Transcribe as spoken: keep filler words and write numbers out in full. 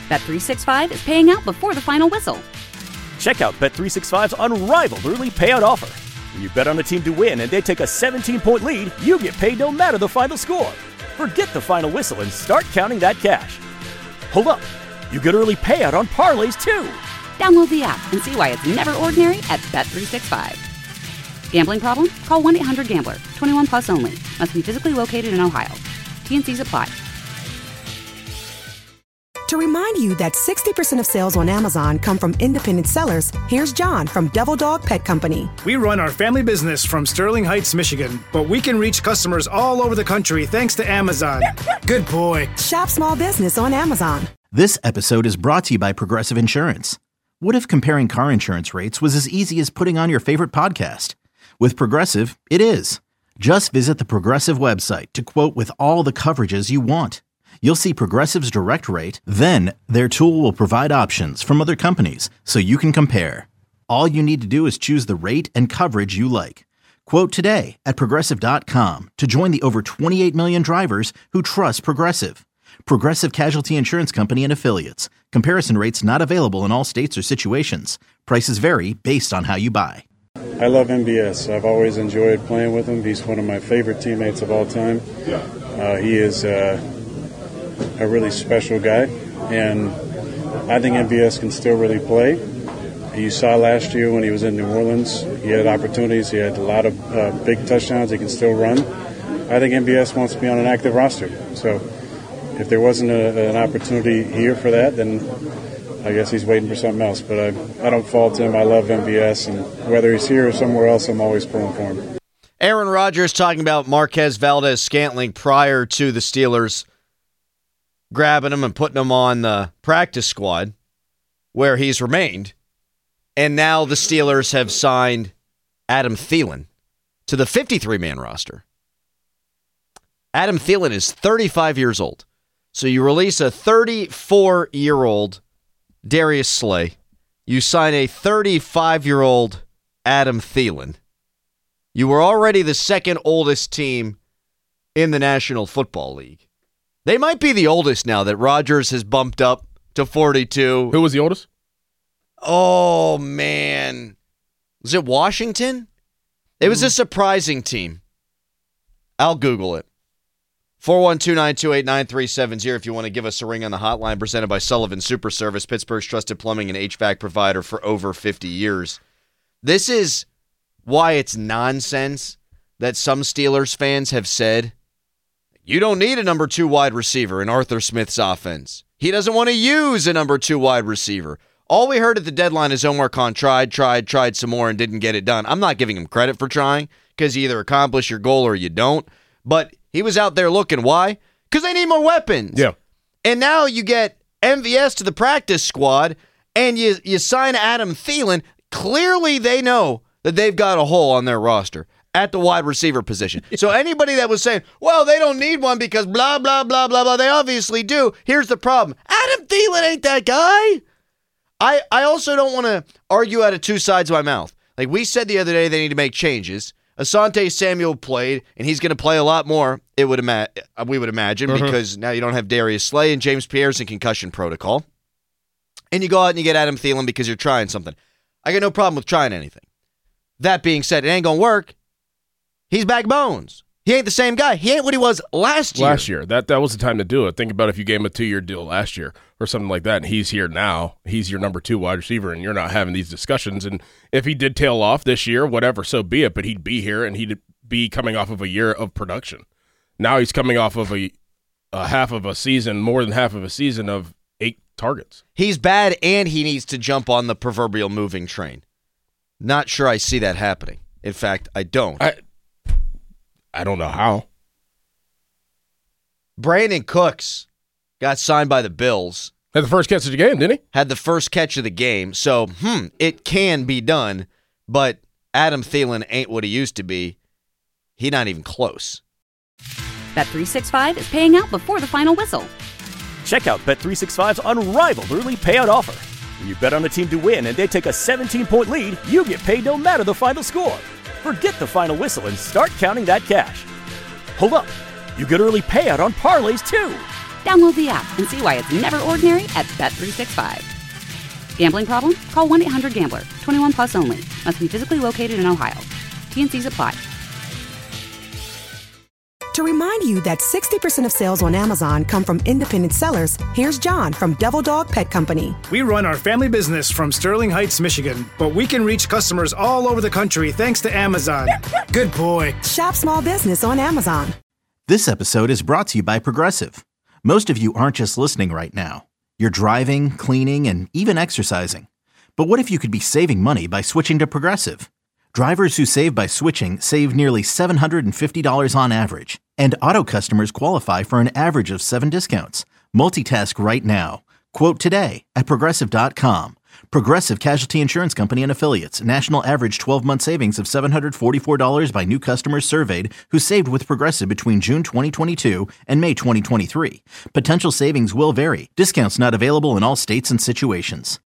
Bet three sixty-five is paying out before the final whistle. Check out Bet three sixty-five's unrivaled early payout offer. When you bet on a team to win and they take a seventeen-point lead, you get paid no matter the final score. Forget the final whistle and start counting that cash. Hold up. You get early payout on parlays, too. Download the app and see why it's never ordinary at Bet three sixty-five. Gambling problem? Call one eight hundred gambler. twenty-one plus only. Must be physically located in Ohio. T N Cs apply. To remind you that sixty percent of sales on Amazon come from independent sellers, here's John from Devil Dog Pet Company. We run our family business from Sterling Heights, Michigan, but we can reach customers all over the country thanks to Amazon. Good boy. Shop small business on Amazon. This episode is brought to you by Progressive Insurance. What if comparing car insurance rates was as easy as putting on your favorite podcast? With Progressive, it is. Just visit the Progressive website to quote with all the coverages you want. You'll see Progressive's direct rate, then their tool will provide options from other companies so you can compare. All you need to do is choose the rate and coverage you like. Quote today at Progressive dot com to join the over twenty-eight million drivers who trust Progressive. Progressive Casualty Insurance Company and Affiliates. Comparison rates not available in all states or situations. Prices vary based on how you buy. I love M B S. I've always enjoyed playing with him. He's one of my favorite teammates of all time. Uh, he is... Uh, a really special guy, and I think M V S can still really play. You saw last year when he was in New Orleans, he had opportunities, he had a lot of uh, big touchdowns, he can still run. I think M V S wants to be on an active roster, so if there wasn't a, an opportunity here for that, then I guess he's waiting for something else, but I, I don't fault him. I love M V S, and whether he's here or somewhere else, I'm always pulling for him. Aaron Rodgers talking about Marquez Valdes-Scantling prior to the Steelers grabbing him and putting him on the practice squad where he's remained. And now the Steelers have signed Adam Thielen to the fifty-three man roster. Adam Thielen is thirty-five years old. So you release a thirty-four-year-old Darius Slay. You sign a thirty-five-year-old Adam Thielen. You were already the second oldest team in the National Football League. They might be the oldest now that Rodgers has bumped up to forty-two. Who was the oldest? Oh, man. Was it Washington? It was a surprising team. I'll Google it. four one two, nine two eight, nine three seven zero if you want to give us a ring on the hotline, presented by Sullivan Super Service, Pittsburgh's trusted plumbing and H V A C provider for over fifty years. This is why it's nonsense that some Steelers fans have said, you don't need a number two wide receiver in Arthur Smith's offense. He doesn't want to use a number two wide receiver. All we heard at the deadline is Omar Khan tried, tried, tried some more and didn't get it done. I'm not giving him credit for trying because you either accomplish your goal or you don't. But he was out there looking. Why? Because they need more weapons. Yeah. And now you get M V S to the practice squad and you, you sign Adam Thielen. Clearly they know that they've got a hole on their roster at the wide receiver position. So anybody that was saying, well, they don't need one because blah, blah, blah, blah, blah, they obviously do. Here's the problem. Adam Thielen ain't that guy. I, I also don't want to argue out of two sides of my mouth. Like we said the other day, they need to make changes. Asante Samuel played, and he's going to play a lot more, It would ima- we would imagine, uh-huh. because now you don't have Darius Slay and James Pierce in concussion protocol. And you go out and you get Adam Thielen because you're trying something. I got no problem with trying anything. That being said, it ain't going to work. He's back bones. He ain't the same guy. He ain't what he was last year. Last year. That that was the time to do it. Think about if you gave him a two-year deal last year or something like that, and he's here now. He's your number two wide receiver, and you're not having these discussions. And if he did tail off this year, whatever, so be it. But he'd be here, and he'd be coming off of a year of production. Now he's coming off of a, a half of a season, more than half of a season of eight targets. He's bad, and he needs to jump on the proverbial moving train. Not sure I see that happening. In fact, I don't. I, I don't know how. Brandon Cooks got signed by the Bills. Had the first catch of the game, didn't he? Had the first catch of the game. So, hmm, it can be done, but Adam Thielen ain't what he used to be. He not even close. Bet three sixty-five is paying out before the final whistle. Check out Bet three sixty-five's unrivaled early payout offer. When you bet on a team to win and they take a seventeen-point lead, you get paid no matter the final score. Forget the final whistle and start counting that cash. Hold up. You get early payout on parlays, too. Download the app and see why it's never ordinary at Bet three sixty-five. Gambling problem? Call one eight hundred gambler. twenty-one plus only. Must be physically located in Ohio. T N Cs apply. To remind you that sixty percent of sales on Amazon come from independent sellers, here's John from Devil Dog Pet Company. We run our family business from Sterling Heights, Michigan, but we can reach customers all over the country thanks to Amazon. Good boy. Shop small business on Amazon. This episode is brought to you by Progressive. Most of you aren't just listening right now. You're driving, cleaning, and even exercising. But what if you could be saving money by switching to Progressive? Drivers who save by switching save nearly seven hundred fifty dollars on average. And auto customers qualify for an average of seven discounts. Multitask right now. Quote today at Progressive dot com. Progressive Casualty Insurance Company and Affiliates. National average twelve-month savings of seven hundred forty-four dollars by new customers surveyed who saved with Progressive between June twenty twenty-two and May twenty twenty-three. Potential savings will vary. Discounts not available in all states and situations.